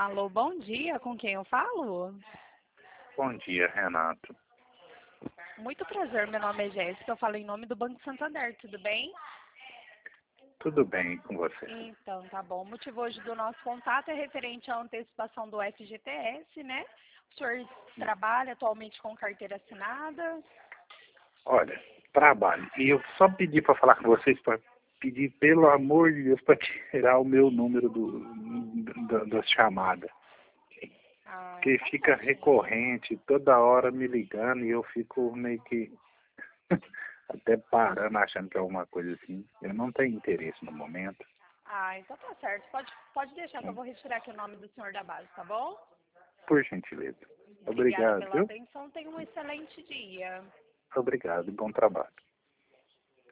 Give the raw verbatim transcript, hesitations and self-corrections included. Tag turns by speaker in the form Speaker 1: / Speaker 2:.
Speaker 1: Alô, bom dia, com quem eu falo?
Speaker 2: Bom dia, Renato.
Speaker 1: Muito prazer, meu nome é Jéssica, eu falo em nome do Banco Santander, tudo bem?
Speaker 2: Tudo bem com você?
Speaker 1: Então, tá bom. O motivo hoje do nosso contato é referente à antecipação do F G T S, né? O senhor trabalha atualmente com carteira assinada?
Speaker 2: Olha, trabalho. E eu só pedi para falar com vocês, para pedir, pelo amor de Deus, para tirar o meu número do, da, da chamada.
Speaker 1: Ah,
Speaker 2: Porque
Speaker 1: tá
Speaker 2: fica
Speaker 1: bom.
Speaker 2: recorrente, toda hora me ligando e eu fico meio que até parando, achando que é alguma coisa assim. Eu não tenho interesse no momento.
Speaker 1: Ah, então tá certo. Pode, pode deixar que eu vou retirar aqui o nome do senhor da base, tá bom?
Speaker 2: Por gentileza.
Speaker 1: Obrigada
Speaker 2: Obrigado,
Speaker 1: pela
Speaker 2: viu?
Speaker 1: atenção. Tenha um excelente dia.
Speaker 2: Obrigado e bom trabalho.